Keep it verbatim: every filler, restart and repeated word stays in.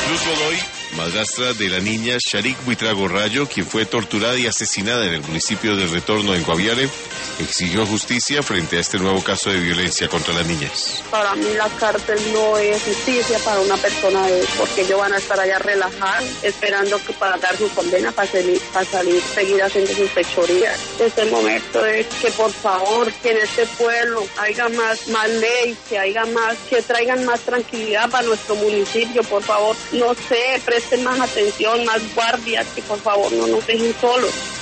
Luz Godoy, madrastra de la niña Sharik Buitrago Rayo, quien fue torturada y asesinada en el municipio de Retorno, en Guaviare, exigió justicia frente a este nuevo caso de violencia contra las niñas. Para mí la cárcel no es justicia para una persona de, porque ellos van a estar allá relajados, esperando que para dar su condena, para salir, para salir, seguir haciendo sus fechorías. Este momento es que por favor, que en este pueblo haya más, más ley, que haya más, que traigan más tranquilidad para nuestro municipio, por favor, no sé, presten más atención, más guardias, que por favor no nos dejen solos.